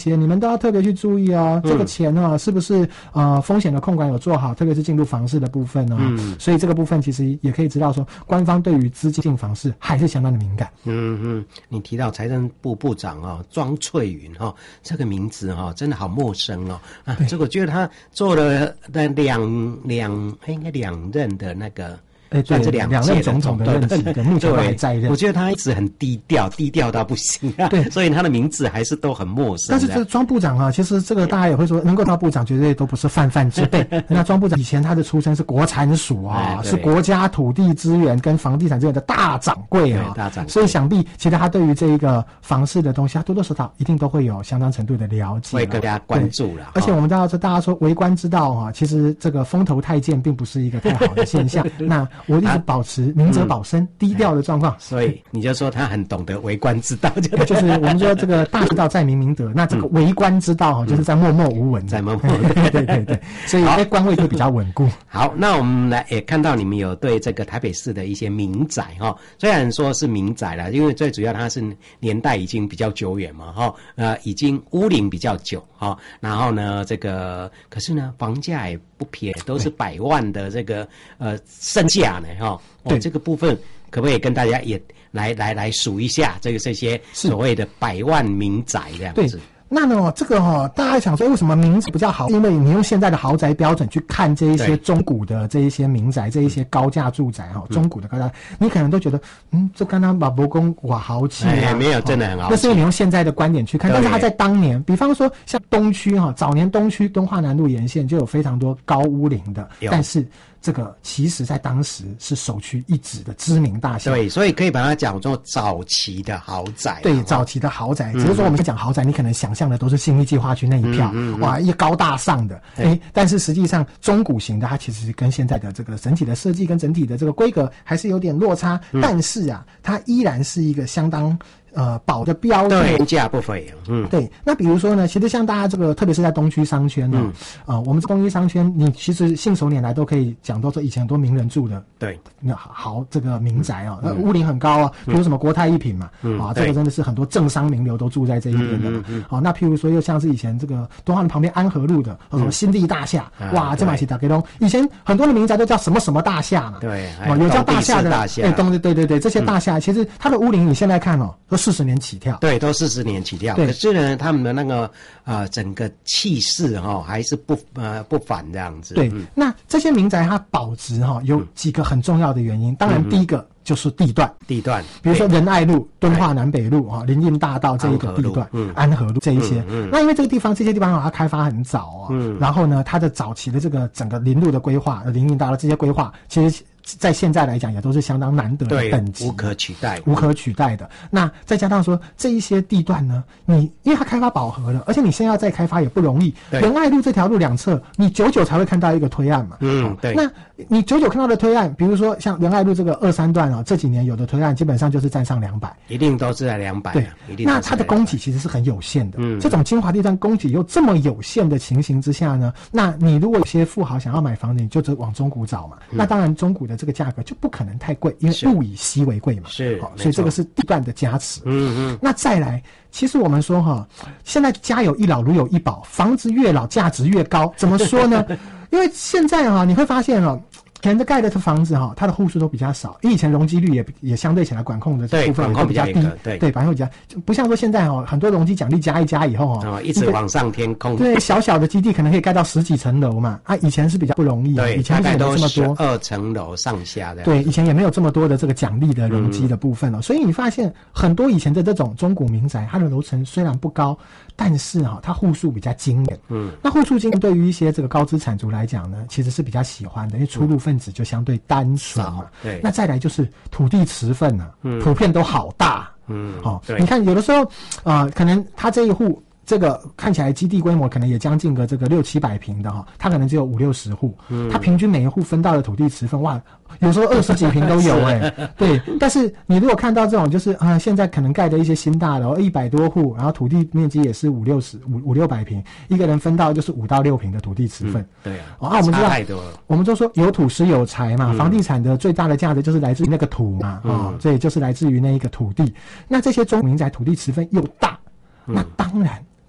些，你们都要特别去注意哦，这个钱呢是不是风险的控管有做好，特别是进入房市的部分哦。所以这个部分其实也可以知道说，官方对于资金进房市还是相当的敏感。 你提到财政部部长庄翠云这个名字真的好陌生这个我觉得他做了应该两任的那个。 对，两任总统的任期的目前都还在任。 我觉得他一直很低调到不行对， 所以他的名字还是都很陌生。 但是这个庄部长其实这个大家也会说，能够当部长绝对都不是泛泛之辈。那庄部长以前他的出身是国产署是国家土地资源跟房地产资源的大掌柜大掌柜。 所以想必其实他对于这一个房市的东西，他多多少少一定都会有相当程度的了解， 会更加关注了。 而且我们大家说为官之道其实这个风头太健并不是一个太好的现象。那我一直保持明哲保身、低调的状况， 所以你就说他很懂得为官之道， 就是我们说这个大之道在明明德，那这个为官之道就是在默默无闻， 在默默无闻， 对，所以官位会比较稳固。 好，那我们来也看到你们有对这个台北市的一些民宅虽然说是民宅了，因为最主要它是年代已经比较久远嘛已经屋龄比较久然后呢这个可是呢房价也不便宜，都是100万的这个身价呢对这个部分可不可以跟大家也来数一下这些所谓的100万民宅这样子？ 那呢，这个大家想说为什么民宅比较好？因为你用现在的豪宅标准去看这一些中古的这一些民宅，这一些高价住宅中古的高价，你可能都觉得这刚刚把伯公哇豪气没有真的很豪气。 那是因为你用现在的观点去看，但是他在当年，比方说像东区早年东区敦化南路沿线就有非常多高屋龄的，但是这个其实在当时是首屈一指的知名大厦。 对，所以可以把它讲作早期的豪宅。 对，早期的豪宅，只是说我们讲豪宅，你可能想象的都是信义计划区那一票，哇，一高大上的，但是实际上中古型的它其实跟现在的这个整体的设计跟整体的这个规格还是有点落差，但是它依然是一个相当保的标准， 对，价不菲。 对。那比如说呢，其实像大家这个，特别是在东区商圈我们东区商圈，你其实信手拈来都可以讲到说，以前很多名人住的， 对， 好这个民宅屋龄很高比如什么国泰一品嘛，这个真的是很多政商名流都住在这一边的那譬如说又像是以前这个敦化路旁边安和路的什么新地大厦，哇，这嘛是大家都以前很多的民宅都叫什么什么大厦嘛， 对， 有叫大厦的，对，这些大厦其实它的屋龄你现在看都40年起跳， 对，都40年起跳。可是呢，他们的那个整个气势还是不凡这样子。 对，那这些民宅它保值有几个很重要的原因。当然，第一个就是地段，比如说仁爱路、敦化南北路林荫大道这一个地段，安和路这一些。那因为这些地方它开发很早然后呢，它的早期的这个整个林路的规划、林荫大道这些规划，其实在现在来讲也都是相当难得的等级， 无可取代的。那再加上说这一些地段呢，因为它开发饱和了，而且你现在要再开发也不容易。仁爱路这条路两侧，你久久才会看到一个推案嘛。 对。 那你久久看到的推案，比如说像仁爱路这个2、3段这几年有的推案基本上就是站上200， 一定都是在200。 对，那它的供给其实是很有限的。这种精华地段供给又这么有限的情形之下呢，那你如果有些富豪想要买房子，你就只往中古找嘛。那当然中古的这个价格就不可能太贵，因为物以稀为贵嘛。 是， 所以这个是地段的加持。那再来，其实我们说现在家有一老如有一宝，房子越老价值越高。怎么说呢？因为现在你会发现可能盖的房子它的户数都比较少，因为以前容积率也相对起来管控的部分也比较低，对，管控比较不像说现在很多容积奖励加一加以后一直往上天空， 对，小小的基地可能可以盖到10几层楼嘛，以前是比较不容易对， 以前大概都这么多 12层楼上下的， 对，以前也没有这么多的这个奖励的容积的部分所以你发现很多以前的这种中古民宅，它的楼层虽然不高，但是它户数比较惊人。那户数惊人对于一些这个高资产族来讲呢，其实是比较喜欢的，因为出入分子就相对单纯嘛。 对， 那再来就是土地持份普遍都好大。你看有的时候可能他这一户这个看起来基地规模可能也将近个这个600-700坪的它可能只有50-60户，它平均每一户分到的土地持份哇，有时候20几坪都有对。但是你如果看到这种就是现在可能盖的一些新大楼100多户，然后土地面积也是500-600坪，一个人分到就是5到6坪的土地持份。 对我们知道我们就说有土是有财嘛，房地产的最大的价值就是来自于那个土嘛所以就是来自于那一个土地。那这些中民宅土地持份又大，那当然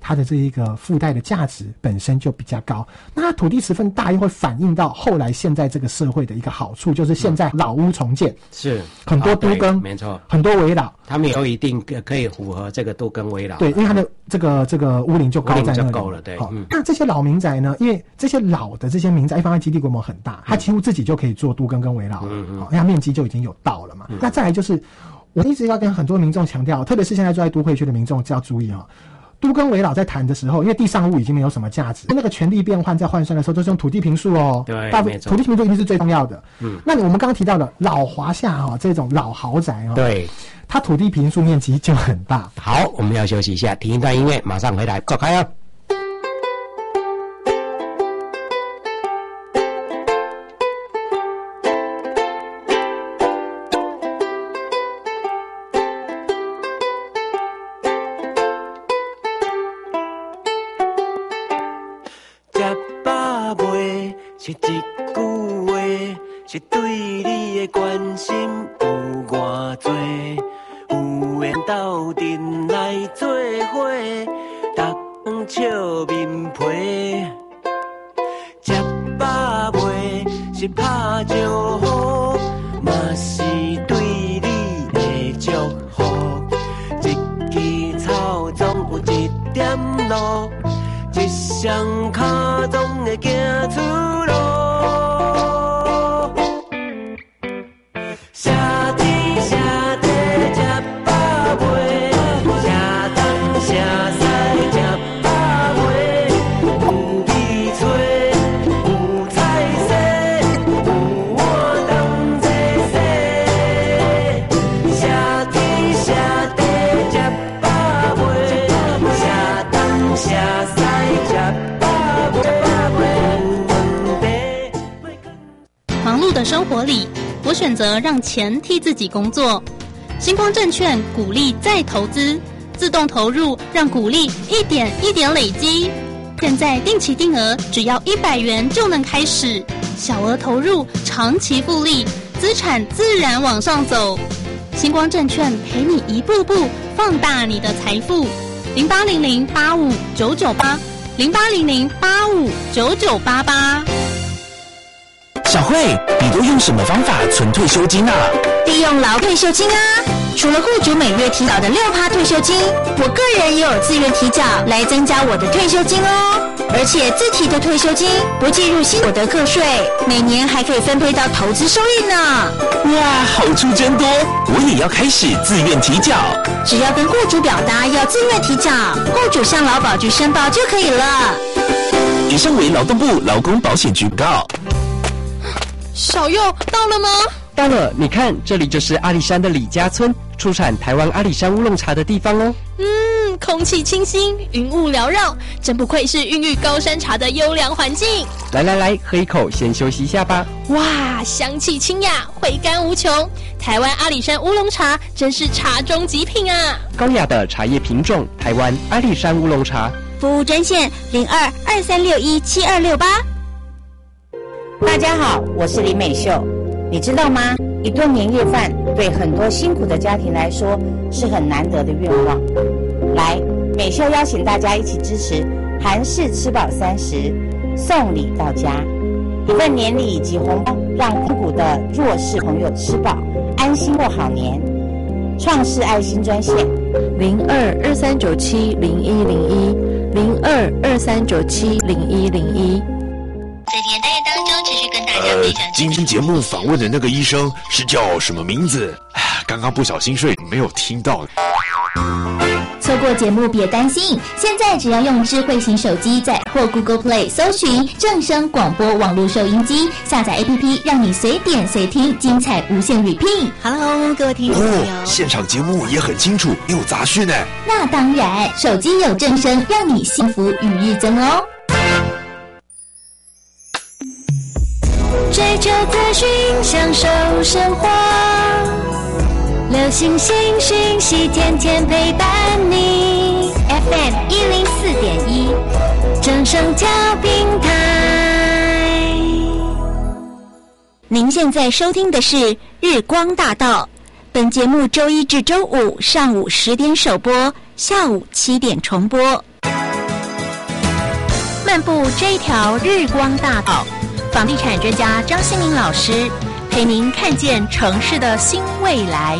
它的这一个附带的价值本身就比较高。那它土地持分大，又会反映到后来现在这个社会的一个好处，就是现在老屋重建是很多都更， 没错， 很多危老， 他们有一定可以符合这个都更危老。 对，因为它的这个屋龄就高在那里， 够了。对， 那这些老民宅呢？因为这些老的这些民宅，一方面基地规模很大，它几乎自己就可以做都更跟危老了，因为它面积就已经有到了嘛。那再来就是，我一直要跟很多民众强调，特别是现在住在都会区的民众要注意都更危老在谈的时候，因为地上物已经没有什么价值，那个权利变换在换算的时候都是用土地坪数对， 土地坪数一定是最重要的。那我们刚刚提到的老华夏这种老豪宅对， 它土地坪数面积就很大。 好，我们要休息一下，听一段音乐，马上回来，走开啊。 是一句话，是对你的关心有偌多，有缘斗阵来做伙，逐笑面皮。吃饱未是拍招呼，嘛是对你的祝福。一枝草总有一点路。一双脚总会行出路，下天下地吃饱未，下东下西吃饱未，有米炊，有菜色，有碗当坐洗，下天下地吃饱未，下东下西。 忙碌的生活里，我选择让钱替自己工作。星光证券鼓励再投资，自动投入，让股利一点一点累积。现在定期定额只要100元就能开始，小额投入，长期复利，资产自然往上走。星光证券陪你一步步放大你的财富。0800859988。0800859988。 小慧，你都用什么方法存退休金啊？ 利用劳退休金啊！除了雇主每月提缴的6%退休金，我个人也有自愿提缴来增加我的退休金哦。而且自提的退休金不计入新所得课税，每年还可以分配到投资收益呢。 哇，好处真多！我也要开始自愿提缴。 只要跟雇主表达要自愿提缴，雇主向劳保局申报就可以了。 以上为劳动部劳工保险局告。 小佑到了吗？ 到了，你看，这里就是阿里山的李家村，出产台湾阿里山乌龙茶的地方哦。 空气清新，云雾缭绕，真不愧是孕育高山茶的优良环境。 来，喝一口，先休息一下吧。 哇，香气清雅，回甘无穷。台湾阿里山乌龙茶真是茶中极品啊！ 高雅的茶叶品种，台湾阿里山乌龙茶。 服务专线0223617268。 大家好，我是林美秀。你知道吗？一顿年夜饭对很多辛苦的家庭来说是很难得的愿望。来，美秀邀请大家一起支持韩式吃饱30，送礼到家，一份年礼以及红包，让苦苦的弱势朋友吃饱，安心过好年。创世爱心专线 0223970101，0223970101。 在年代当中，持续跟大家分享。 今天节目访问的那个医生是叫什么名字？刚刚不小心睡，没有听到。 错过节目别担心，现在只要用智慧型手机在或 Google Play 搜寻正声广播网络收音机，下载 APP， 让你随点随听，精彩无限 repeat。 Hello， 各位听众朋友， 现场节目也很清楚，没有杂讯呢。 那当然，手机有正声，让你幸福与日增哦。 追求资讯，享受生活，流行新讯息，天天陪伴你。FM 104.1，正声调频台。您现在收听的是日光大道，本节目周一至周五上午10点首播，下午7点重播。 漫步这一条日光大道，房地产专家张新民老师陪您看见城市的新未来。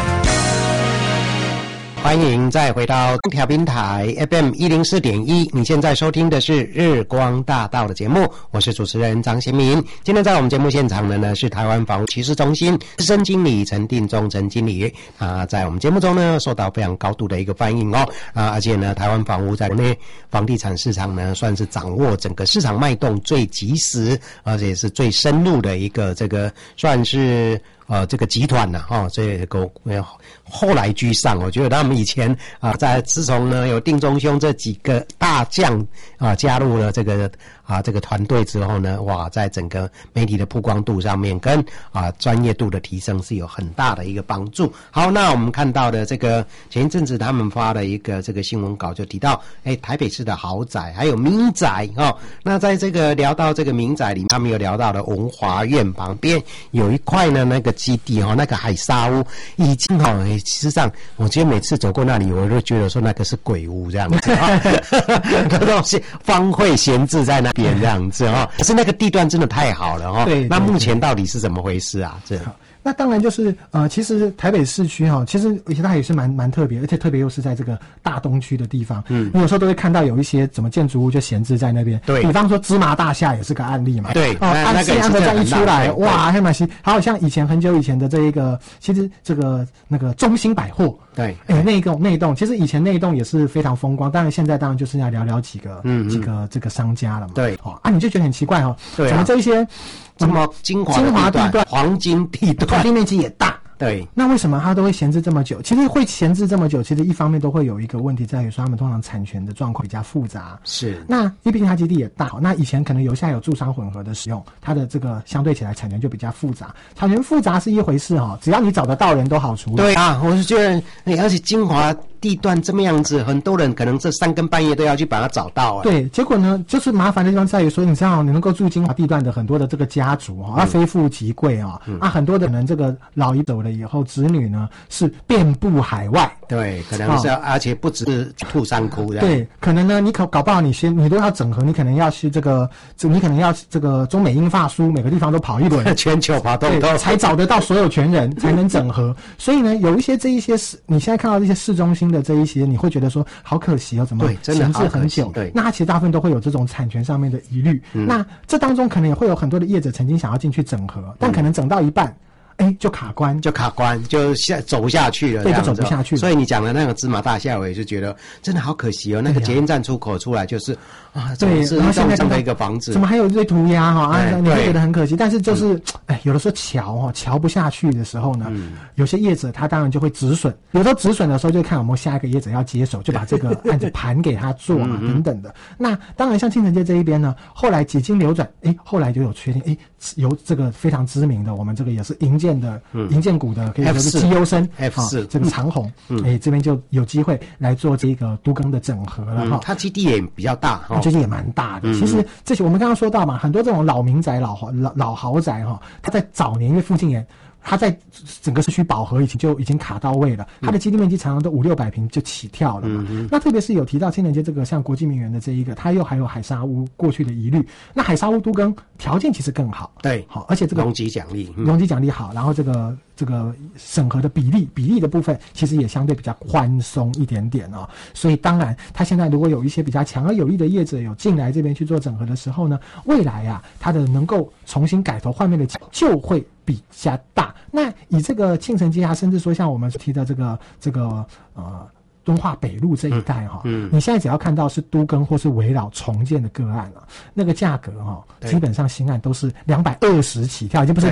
欢迎再回到调频台 FM 104.1，你现在收听的是日光大道的节目，我是主持人张贤民。今天在我们节目现场的呢是台湾房屋趋势中心资深经理陈定中陈经理在我们节目中呢受到非常高度的一个欢迎而且呢台湾房屋在国内房地产市场呢算是掌握整个市场脉动最及时，而且是最深入的一个这个算是这个集团呢这个后来居上，我觉得他们以前在自从呢有定中兄这几个大将加入了这个团队之后呢，哇，在整个媒体的曝光度上面跟专业度的提升是有很大的一个帮助。好，那我们看到的这个前一阵子他们发了一个这个新闻稿，就提到台北市的豪宅还有民宅那在这个聊到这个民宅里面，他们有聊到的文华苑旁边有一块呢那个基地那个海沙屋已经其实上我觉得每次走过那里我就觉得说那个是鬼屋这样子那东西荒废闲置在那边这样子可是那个地段真的太好了对， 那目前到底是怎么回事啊？这那当然就是其实台北市区其实它也是蛮特别，而且特别又是在这个大东区的地方。你有时候都会看到有一些怎么建筑物就闲置在那边。对，比方说芝麻大厦也是个案例嘛。 对， 那个再一出来，哇，还蛮还有像很久以前的这一个，其实这个那个中兴百货。 对， 那一栋，其实以前那一栋也是非常风光，当然现在当然就是要聊几个这个商家了嘛。 对， 你就觉得很奇怪对， 怎么这一些这么精华地段、黄金地段， 土地面积也大。 对， 那为什么它都会闲置这么久？其实会闲置这么久，其实一方面都会有一个问题在于说，他们通常产权的状况比较复杂。 是， 那因为毕竟它基地也大，那以前可能有住商混合的使用，它的这个相对起来产权就比较复杂。产权复杂是一回事只要你找得到人都好处理。 对啊，我是觉得，而且精华地段这么样子，很多人可能这3更半夜都要去把它找到。 对，结果呢，就是麻烦的地方在于说，你知道，你能够住精华地段的很多的这个家族非富即贵很多的可能这个老一走了以后，子女呢是遍布海外。 对，可能是而且不只是兔山窟这样。 对，可能呢，你搞不好你都要整合，你可能要去你可能要这个中美英法苏每个地方都跑一轮， 全球跑动才找得到所有权人，才能整合。所以呢，有一些你现在看到这些市中心的这一些，你会觉得说好可惜怎么闲置很久？对，那它其实大部分都会有这种产权上面的疑虑。那这当中可能也会有很多的业者曾经想要进去整合，但可能整到一半。就卡关，就走不下去了， 对，就走不下去了。 所以你讲的那个芝麻大厦，我也是觉得真的好可惜那个捷运站出口出来就是对，然后现在这样的一个房子， 怎么还有一堆涂鸦你会觉得很可惜。但是就是有的时候瞧不下去的时候呢，有些业者他当然就会止损，有时候止损的时候就看有没有下一个业者要接手，就把这个案子盘给他做等等的。那当然像青城街这一边呢，后来几经流转，后来就有确定由这个非常知名的我们这个也是营建股的可以说是绩优生 F4 这个长虹这边就有机会来做这个都更的整合了它基地也比较大基地也蛮大的。其实这些我们刚刚说到嘛，很多这种老民宅老豪宅它在早年因为附近也它在整个市区饱和已经卡到位了，它的基地面积常常都500-600平就起跳了嘛。那特别是有提到青城街这个像国际名园的这一个，它又还有海沙屋过去的疑虑，那海沙屋都更条件其实更好， 对， 好，而且这个容积奖励好， 然后这个审核的比例的部分其实也相对比较宽松一点点所以当然它现在如果有一些比较强而有力的业者有进来这边去做整合的时候呢，未来它的能够重新改头换面的就会比较大。那以这个庆城街甚至说像我们提的这个敦化北路这一带你现在只要看到是都更或是围绕重建的个案那个价格基本上新案都是220起跳，已经不是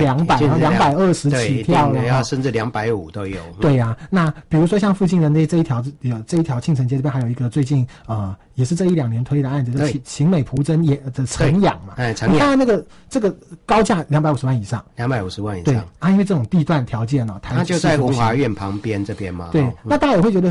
200，220起跳了甚至250都有。 对啊，那比如说像附近的这一条庆城街这边还有一个最近也是这1-2年推的案子，就是晴美蒲真的城养嘛。你看那个这个高价250万以上 ，250万以上。 对因为这种地段条件它就在文华苑旁边这边嘛。 对，那大家也会觉得说，为什么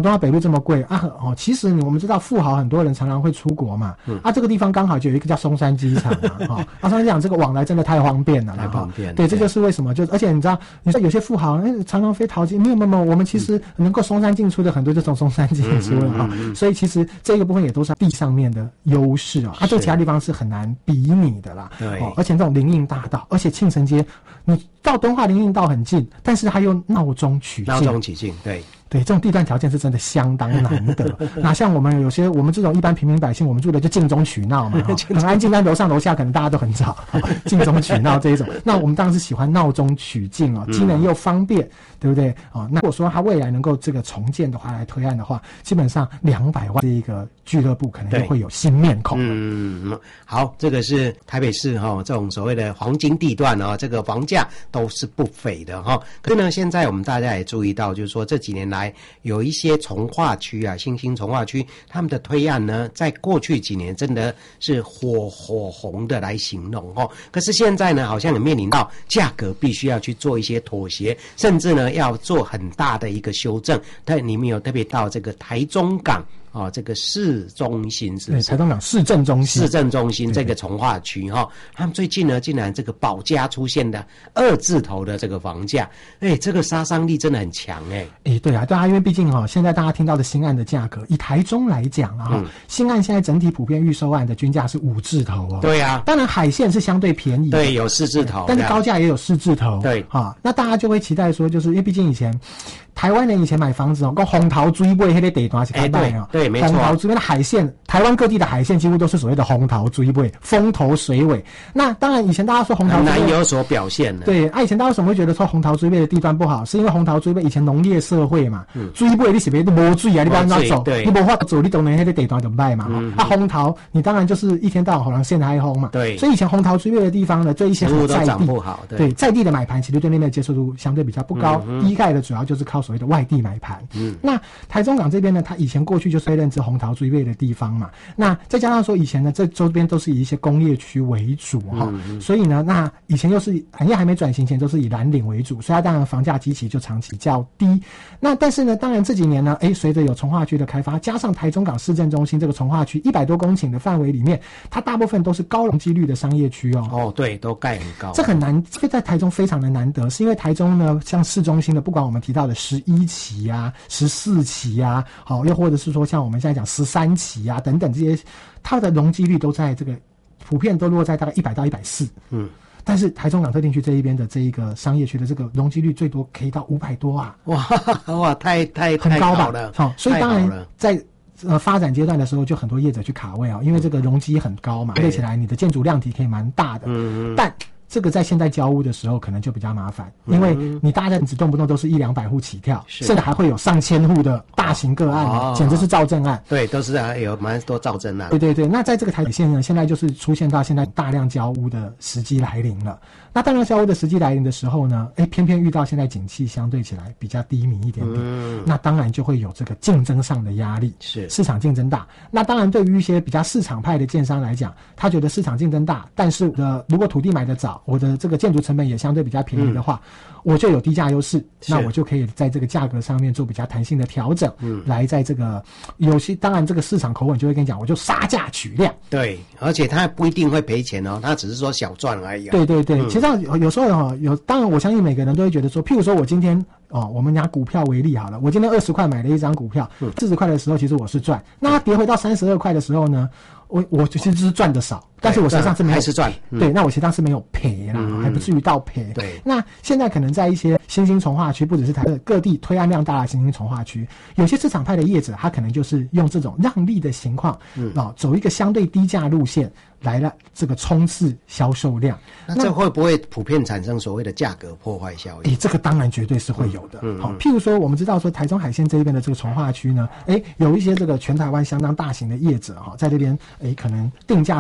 敦化北路这么贵啊？其实我们知道富豪很多人常常会出国嘛，这个地方刚好就有一个叫松山机场嘛，松山机场这个往来真的太方便了， 太方便。 对，这就是为什么而且你知道有些富豪常常飞桃机，没有，我们其实能够松山进出的很多就从松山进出了所以其实这个部分也都是地上面的优势这个其他地方是很难比拟的啦。 对， 而且这种林荫大道，而且庆城街你到敦化林荫道很近，但是它又闹中取静，对，这种地段条件是真的相当难得。哪像我们这种一般平民百姓，我们住的就静中取闹嘛，很安静，但楼上楼下可能大家都很吵，静中取闹这一种。那我们当然是喜欢闹中取静机能又方便，对不对？那如果说它未来能够这个重建的话，来推案的话，基本上200万这一个俱乐部可能就会有新面孔。 好，这个是台北市这种所谓的黄金地段这个房价都是不菲的可是呢，现在我们大家也注意到，就是说这几年来有一些从化区新兴从化区，他们的推案呢，在过去几年真的是火红的来形容可是现在呢，好像也面临到价格必须要去做一些妥协，甚至呢要做很大的一个修正。但你们有特别到这个台中港这个市中心是不是？ 对，台中港市政中心这个从化区他们最近呢竟然这个保家出现的2字头的这个房价，这个杀伤力真的很强对啊，因为毕竟现在大家听到的新案的价格，以台中来讲新案现在整体普遍预售案的均价是5字头对啊， 当然海线是相对便宜的， 对，有4字头， 但是高价也有4字头， 对那大家就会期待说，就是因为毕竟以前台湾人以前买房子讲红桃追尾那个地段是看到对，没错， 红桃追尾的海线，台湾各地的海线几乎都是所谓的红桃追尾，风头水尾。那当然以前大家说红桃追尾很难有所表现的， 对以前大家为什么会觉得说红桃追尾的地段不好，是因为红桃追尾以前农业社会嘛，追尾你是别都没水你不要那走，你没法走，你当然那个地段就卖嘛红桃你当然就是一天到晚好像现海红嘛， 对， 所以以前红桃追尾的地方呢，对一些很在地不好， 对在地的买盘，其实对那边的接受度相对比较不高，依赖的主要就是靠所谓的外地买盘。那台中港这边呢，它以前过去就是被认知红桃追尾的地方嘛，那再加上说以前呢，这周边都是以一些工业区为主所以呢，那以前又是产业还没转型前都是以蓝领为主，所以它当然房价基期就长期较低。那但是呢，当然这几年呢，随着有从化区的开发，加上台中港市政中心这个从化区100多公顷的范围里面，它大部分都是高容积率的商业区对，都盖很高， 这很难，这个在台中非常的难得，是因为台中呢，像市中心的，不管我们提到的11期14期又或者是说像我们现在讲13期等等这些，它的容积率都在这个普遍都落在大概100到140。但是台中港特定区这一边的这一个商业区的这个容积率最多可以到500多哇，太很高吧了所以当然在发展阶段的时候，就很多业者去卡位因为这个容积很高嘛，对起来你的建筑量体可以蛮大的，但这个在现在交屋的时候可能就比较麻烦，因为你大家只动不动都是100-200户起跳，甚至还会有上千户的大型个案简直是造镇案。 对，都是有蛮多造镇案。 对，那在这个台北县呢，现在就是出现到现在大量交屋的时机来临了。那大量交屋的时机来临的时候呢，偏偏遇到现在景气相对起来比较低迷一点点，那当然就会有这个竞争上的压力， 是市场竞争大。那当然对于一些比较市场派的建商来讲，他觉得市场竞争大，但是如果土地买得早，我的这个建筑成本也相对比较便宜的话，我就有低价优势，那我就可以在这个价格上面做比较弹性的调整，来在这个有些当然这个市场口吻就会跟你讲，我就杀价取量。 对，而且他不一定会赔钱他只是说小赚而已对，其实有时候当然我相信每个人都会觉得说，譬如说我今天我们拿股票为例好了，我今天20块买了一张股票，40块的时候其实我是赚，那它跌回到32块的时候呢，我其实是赚的少，但是我实际上是没有还是赚， 对，那我实际上是没有赔啦，还不至于到赔。 对， 那现在可能在一些新兴从化区，不只是台湾各地推案量大的新兴从化区，有些市场派的业者，他可能就是用这种让利的情况，走一个相对低价路线来了这个冲刺销售量。 那这会不会普遍产生所谓的价格破坏效应？ 这个当然绝对是会有的。譬如说我们知道说台中海线这一边的这个从化区呢，有一些这个全台湾相当大型的业者在这边可能定价策略就是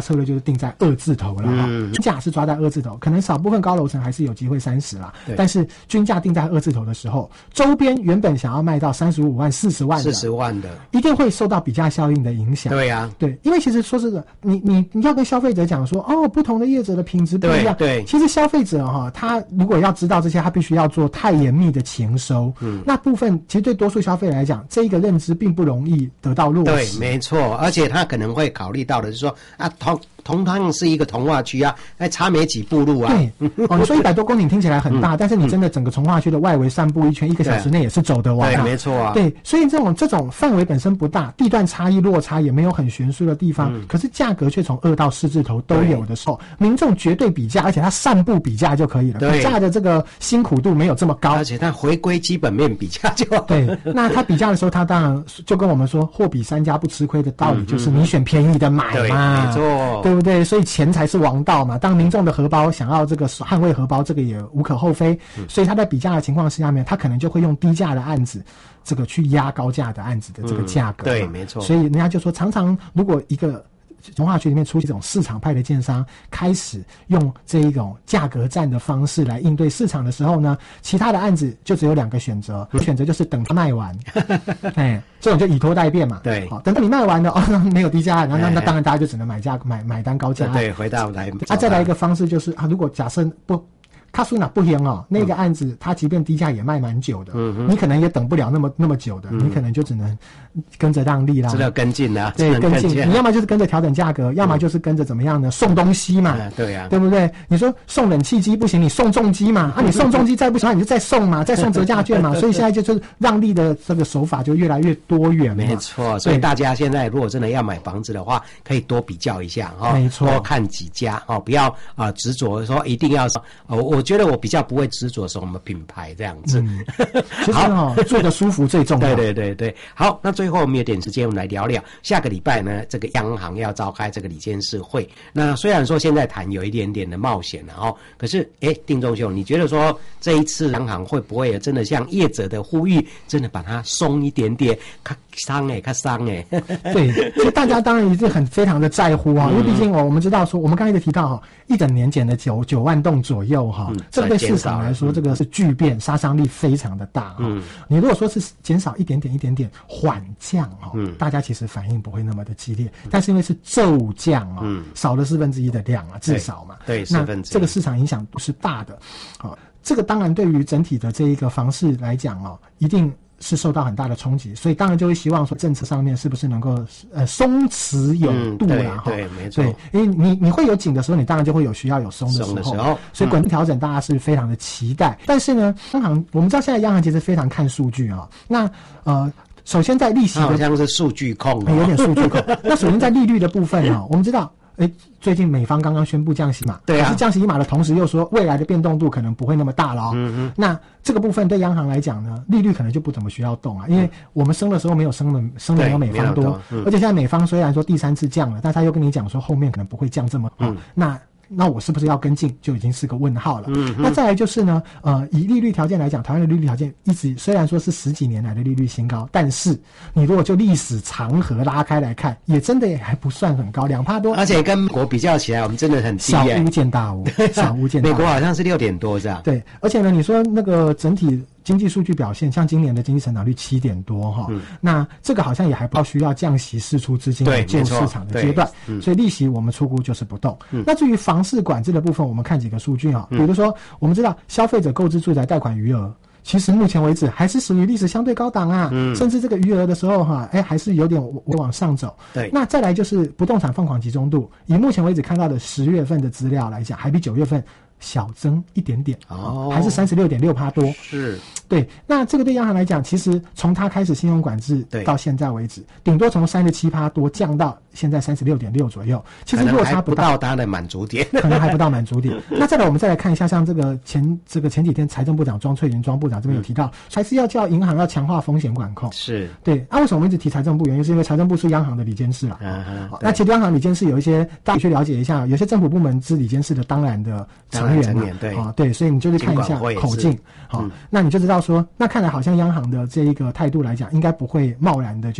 定在2字头了哈，均价是抓在2字头，可能少部分高楼层还是有机会30啦，但是均价定在2字头的时候，周边原本想要卖到35万、40万的，一定会受到比价效应的影响。 对啊， 对，因为其实说这个，你要跟消费者讲说，哦，不同的业者的品质不一样。 对， 其实消费者哈，他如果要知道这些，他必须要做太严密的情收。那部分其实对多数消费者来讲，这一个认知并不容易得到落实。 对，没错，而且他可能会考虑到的是说啊，同样是一个童话区啊，差没几步路啊。 对，你说100多公顷听起来很大，但是你真的整个从化区的外围散步一圈，1个小时内也是走得完。 对，没错啊。 对，所以这种范围本身不大，地段差异落差也没有很悬殊的地方，可是价格却从2到4字头都有的时候，民众绝对比价，而且他散步比价就可以了，比价的这个辛苦度没有这么高， 而且他回归基本面比价就好。 对，那他比价的时候，他当然就跟我们说，货比3家不吃亏的道理，就是你选便宜的买嘛， 没错， 对不对？所以钱才是王道嘛。当民众的荷包想要这个捍卫荷包，这个也无可厚非。所以他在比价的情况下面，他可能就会用低价的案子，这个去压高价的案子的这个价格。 对，没错。 所以人家就说，常常如果一个从化区里面出现这种市场派的建商，开始用这一种价格战的方式来应对市场的时候呢，其他的案子就只有2个选择，选择就是等它卖完，这种就以拖待变嘛。 对， 等到你卖完了没有低价，那当然大家就只能买单高价。 对，回到来再来一个方式就是如果假设卡苏纳不行那个案子它即便低价也卖蛮久的，你可能也等不了那么久的，你可能就只能跟着让利啦， 知道跟进啦， 对，跟进，你要么就是跟着调整价格，要么就是跟着怎么样呢？送东西嘛， 对啊， 对不对？你说送冷气机不行，你送重机嘛，你送重机再不行，你就再送嘛，再送折价券嘛，所以现在就是让利的这个手法就越来越多元嘛。 没错，所以大家现在如果真的要买房子的话，可以多比较一下没错， 多看几家不要执着说一定要我觉得我比较不会执着什么品牌这样子。 其实做得舒服最重要。 对。好，那最后我们有点时间，我们来聊聊下个礼拜呢，这个央行要召开这个理监事会。那虽然说现在谈有一点点的冒险了可是丁仲秀，你觉得说这一次央行会不会真的像业者的呼吁，真的把它松一点点，较伤对，所以大家当然一定非常的在乎因为毕竟我们知道说，我们刚才也提到一整年减了9万栋左右这个对市场来说，这个是巨变，杀伤力非常的大你如果说是减少一点点缓降大家其实反应不会那么的激烈，但是因为是骤降少了1/4的量至少嘛， 对， 那这个市场影响都是大的这个当然对于整体的这一个房市来讲一定是受到很大的冲击，所以当然就会希望说政策上面是不是能够松弛有度啦对，没错。 对，因为你会有紧的时候，你当然就会有需要有松的时候，所以滚动调整大家是非常的期待。但是呢，央行我们知道现在央行其实非常看数据那首先在利息的好像是数据控有点数据控。那首先在利率的部分我们知道最近美方刚刚宣布降息嘛， 对啊， 可是降息一码的同时又说未来的变动度可能不会那么大了那这个部分对央行来讲呢，利率可能就不怎么需要动因为我们升的时候没有升的没有美方多，而且现在美方虽然说第3次降了，但他又跟你讲说后面可能不会降这么那我是不是要跟进就已经是个问号了那再来就是呢以利率条件来讲，台湾的利率条件一直虽然说是10几年来的利率新高，但是你如果就历史长河拉开来看，也真的也还不算很高，2%多， 而且跟美国比较起来我们真的很低小巫见大巫小巫见大巫。 美国好像是6点多这样。 对，而且呢你说那个整体经济数据表现，像今年的经济成长率7点多那这个好像也还不需要降息释出资金来救市场的阶段，所以利息我们初估就是不动那至于房市管制的部分，我们看几个数据比如说我们知道消费者购置住宅贷款余额其实目前为止还是属于历史相对高档甚至这个余额的时候还是有点往上走。 对， 那再来就是不动产放款集中度，以目前为止看到的10月份的资料来讲，还比9月份小增一点点还是36.6%多。 是， 对，那这个对央行来讲，其实从它开始信用管制到现在为止，顶多从37%多降到现在36.6左右，其实落差不到它的满足点， 可能还不到满足点。那再来，我们再来看一下，像这个前几天财政部长庄翠云庄部长这边有提到，还是要叫银行要强化风险管控。 是， 对。为什么我们一直提财政部？原因是因为财政部是央行的理监事那其实央行理监事有一些大家去了解一下，有些政府部门是理监事的当然的成员对，所以你就是看一下口径那你就知道说，那看来好像央行的这一个态度来讲，应该不会贸然的就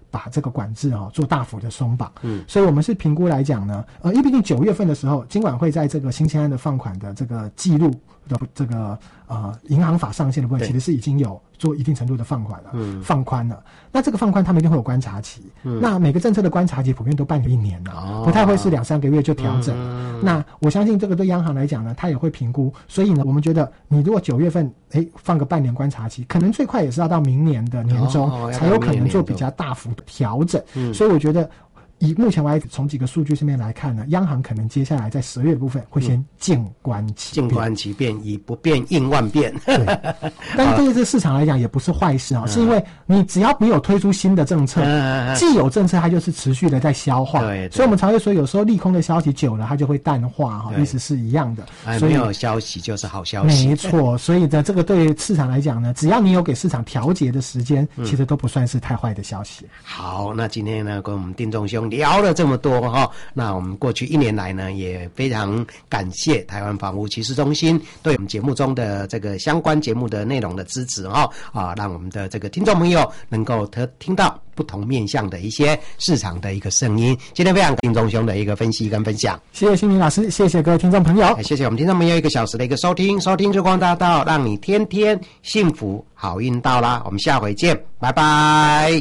把这个管制做大幅的松绑。所以我们是评估来讲呢，因为毕竟9月份的时候，金管会在这个新签案的放款的这个记录的这个银行法上限的部分，其实是已经有做一定程度的放宽了，放宽了。那这个放宽他们一定会有观察期，那每个政策的观察期普遍都半年1年了，不太会是2-3个月就调整。那我相信这个对央行来讲呢，他也会评估。所以呢，我们觉得你如果9月份放个半年观察期，可能最快也是要到明年的年中才有可能做比较大幅的调整。所以我觉得以目前为止，从几个数据上面来看呢，央行可能接下来在12月部分会先静观其变， 静观其变，以不变应万变。 对，但对于这个市场来讲也不是坏事是因为你只要没有推出新的政策，既有政策它就是持续的在消化，所以我们才会说有时候利空的消息久了它就会淡化意思是一样的。 所以没有消息就是好消息， 没错。所以呢，这个对市场来讲呢，只要你有给市场调节的时间，其实都不算是太坏的消息。 好，那今天呢，跟我们丁仲兄聊了这么多那我们过去1年来呢，也非常感谢台湾房屋趋势中心对我们节目中的这个相关节目的内容的支持让我们的这个听众朋友能够听到不同面向的一些市场的一个声音。今天非常丁仲兄的一个分析跟分享， 谢谢新民老师，谢谢各位听众朋友， 谢谢我们听众朋友1个小时的一个收听日光大道，让你天天幸福好运到啦。我们下回见，拜拜。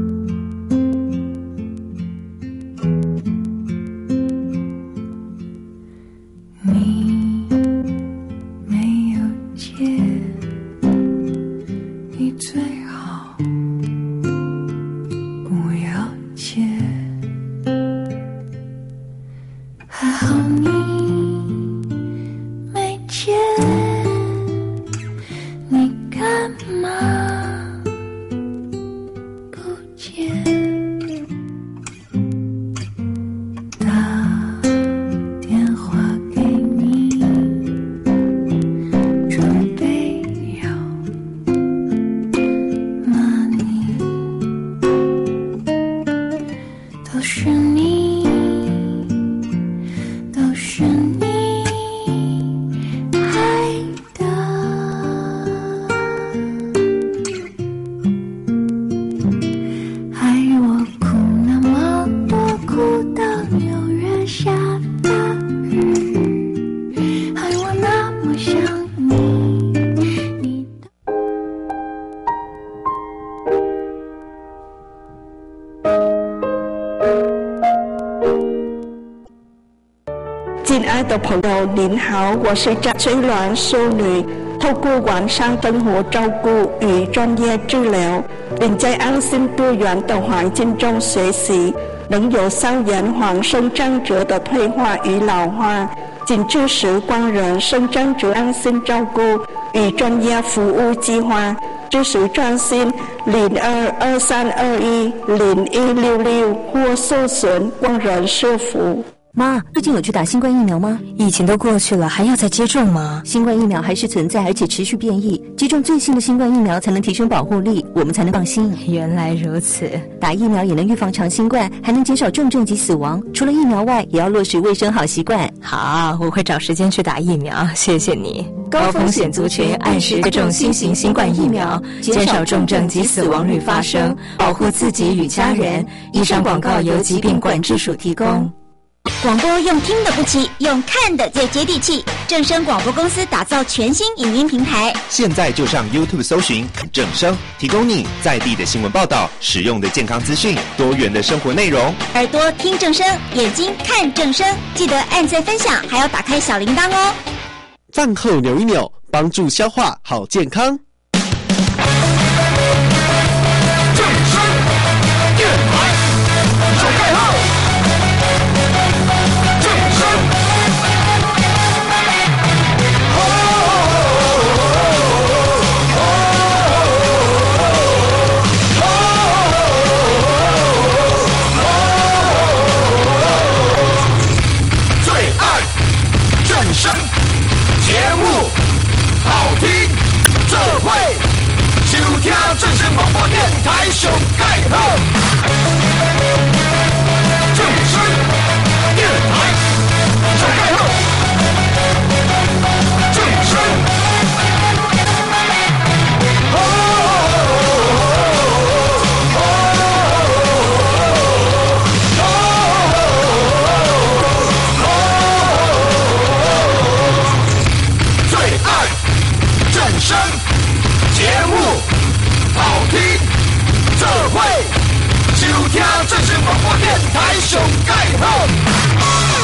朋友您好，我是张翠鸾淑女，透过晚上生活照顾与专业治疗，并在安心多元的环境中学习，能有效延缓生长者的退化与老化。请支持光仁生长者安心照顾与专业服务计划，支持专线0223210166或搜寻光仁社福。 妈，最近有去打新冠疫苗吗？疫情都过去了，还要再接种吗？新冠疫苗还是存在，而且持续变异。接种最新的新冠疫苗才能提升保护力，我们才能放心。原来如此，打疫苗也能预防长新冠，还能减少重症及死亡。除了疫苗外，也要落实卫生好习惯。好，我会找时间去打疫苗，谢谢你。高风险族群按时接种新型新冠疫苗，减少重症及死亡率发生，保护自己与家人。以上广告由疾病管制署提供。 广播用听的不齐，用看的最接地气。正声广播公司打造全新影音平台， 现在就上 YouTube 搜寻正声，提供你在地的新闻报道、实用的健康资讯、多元的生活内容。 耳朵听正声，眼睛看正声，记得按赞分享，还要打开小铃铛哦。 饭后扭一扭，帮助消化好健康。 正声电台手盖号。节目好听，这会收听正声广播电台上盖好。正声电台上盖好。正声。 正声广播电台上盖好。